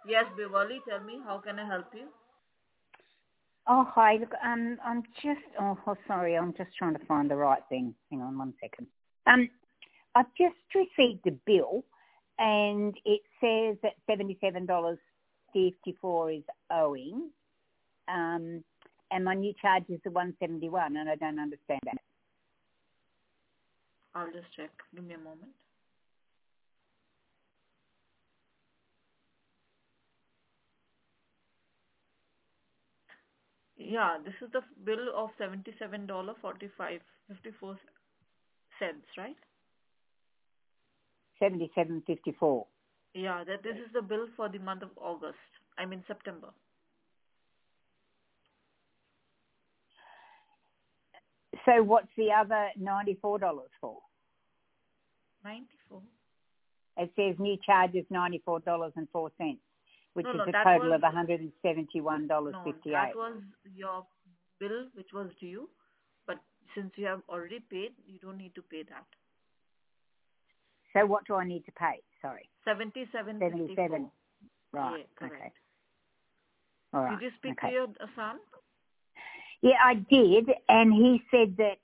Yes, Bivali, tell me, how can I help you? Oh, hi. Look, I'm just. Sorry. I'm just trying to find the right thing. Hang on 1 second. I've just received a bill, and it says that $77.54 is owing, and my new charge is the $171, and I don't understand that. I'll just check. Give me a moment. Yeah, this is the bill of $77.54, right? 77.54. Yeah, that this is the bill for the month of August. I mean September. So what's the other $94 for? 94. It says new charge is $94.04, which No, is no, a that total was of $171.58. no, that was your bill which was due. But since you have already paid, you don't need to pay that. So what do I need to pay? Sorry. 77.54. 77. Right. Yeah, correct. Okay. All right. Did you speak to Okay. your son? Yeah, I did, and he said that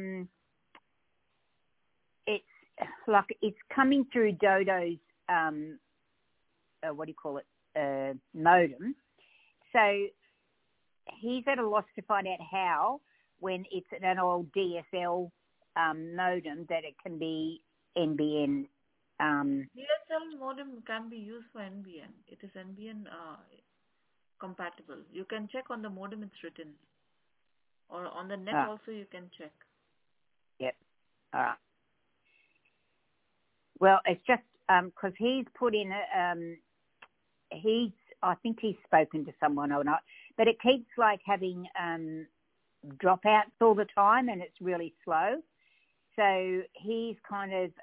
it's coming through Dodo's what do you call it, modem. So he's at a loss to find out how, when it's an old DSL modem, that it can be NBN. DSL modem can be used for NBN. It is NBN compatible. You can check on the modem it's written. Or on the net also you can check. Yep. All right. Well, it's just because he's put in I think he's spoken to someone or not, but it keeps like having dropouts all the time, and it's really slow. So he's kind of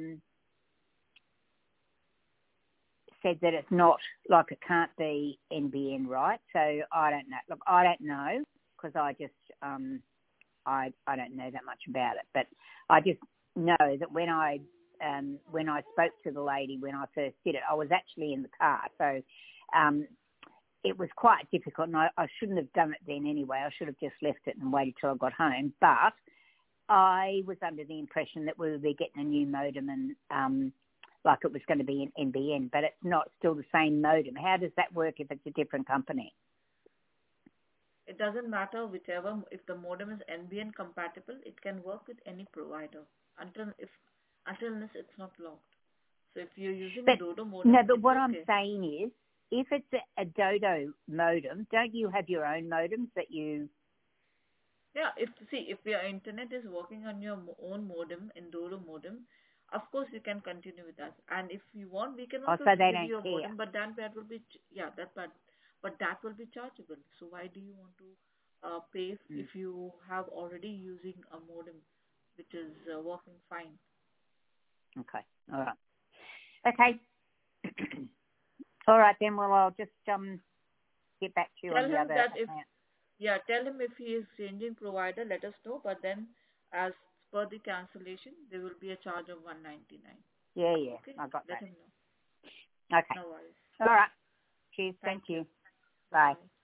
said that it's not, like, it can't be NBN, right? So I don't know. Look, I don't know because I just I don't know that much about it, but I just know that when I spoke to the lady when I first did it, I was actually in the car, so it was quite difficult, and I shouldn't have done it then anyway. I should have just left it and waited till I got home, but I was under the impression that we would be getting a new modem and like it was going to be an NBN, but it's not, still the same modem. How does that work if it's a different company? It doesn't matter whichever. If the modem is NBN compatible, it can work with any provider until unless it's not locked. So if you're using a Dodo modem, no. But what okay. I'm saying is, if it's a Dodo modem, don't you have your own modems that you? Yeah. If your internet is working on your own modem in Dodo modem, of course you can continue with us. And if you want, we can also So they give don't you a care. modem, but that will be but that will be chargeable. So why do you want to pay if you have already using a modem which is working fine? Okay. All right. Okay. All right then. Well, I'll just get back to you Tell on the him other that account. tell him if he is changing provider, let us know. But then, as per the cancellation, there will be a charge of $199. Yeah. Okay, I got let that. him know. Okay. No worries. All right. Cheers. Thank you. Bye.